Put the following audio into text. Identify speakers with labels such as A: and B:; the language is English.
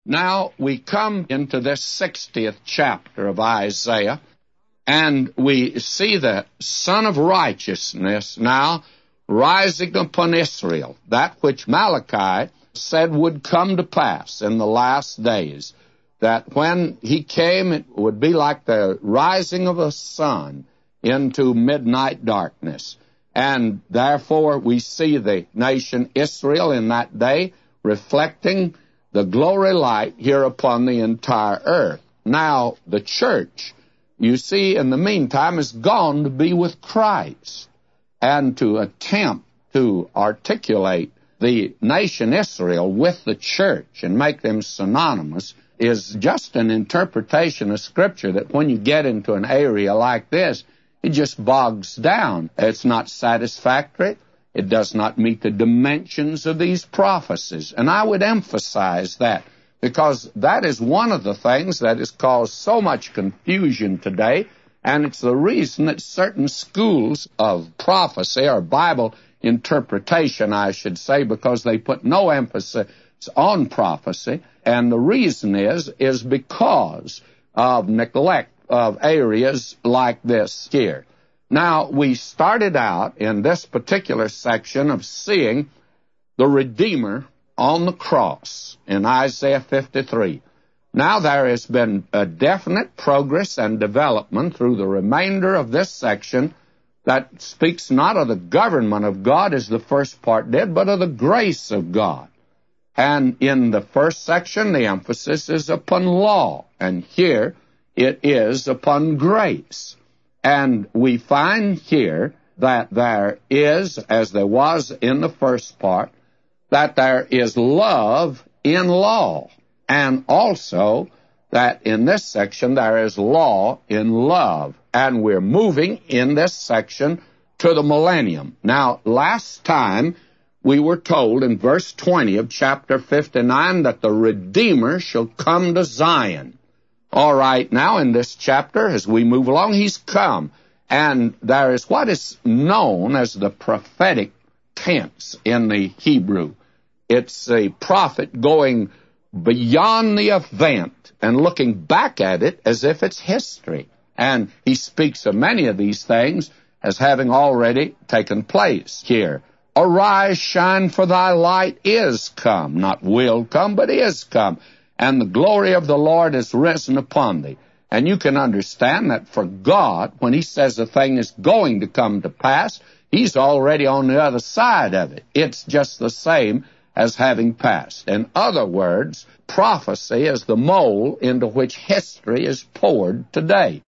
A: Now we come into this 60th chapter of Isaiah, and we see the Son of Righteousness now rising upon Israel, that which Malachi said would come to pass in the last days, that when he came it would be like the rising of a sun into midnight darkness. And therefore we see the nation Israel in that day reflecting the glory light here upon the entire earth. Now, the church, you see, in the meantime, has gone to be with Christ. And to attempt to articulate the nation Israel with the church and make them synonymous is just an interpretation of Scripture that when you get into an area like this, it just bogs down. It's not satisfactory. It does not meet the dimensions of these prophecies. And I would emphasize that, because that is one of the things that has caused so much confusion today, and it's the reason that certain schools of prophecy, or Bible interpretation, I should say, because they put no emphasis on prophecy, and the reason is because of neglect of areas like this here. Now, we started out in this particular section of seeing the Redeemer on the cross in Isaiah 53. Now, there has been a definite progress and development through the remainder of this section that speaks not of the government of God as the first part did, but of the grace of God. And in the first section, the emphasis is upon law, and here it is upon grace. And we find here that there is, as there was in the first part, that there is love in law, and also that in this section there is law in love. And we're moving in this section to the millennium. Now, last time we were told in verse 20 of chapter 59 that the Redeemer shall come to Zion. All right, now in this chapter, as we move along, he's come. And there is what is known as the prophetic tense in the Hebrew. It's a prophet going beyond the event and looking back at it as if it's history. And he speaks of many of these things as having already taken place here. Arise, shine, for thy light is come. Not will come, but is come. And the glory of the Lord is risen upon thee. And you can understand that for God, when he says a thing is going to come to pass, he's already on the other side of it. It's just the same as having passed. In other words, prophecy is the mold into which history is poured today.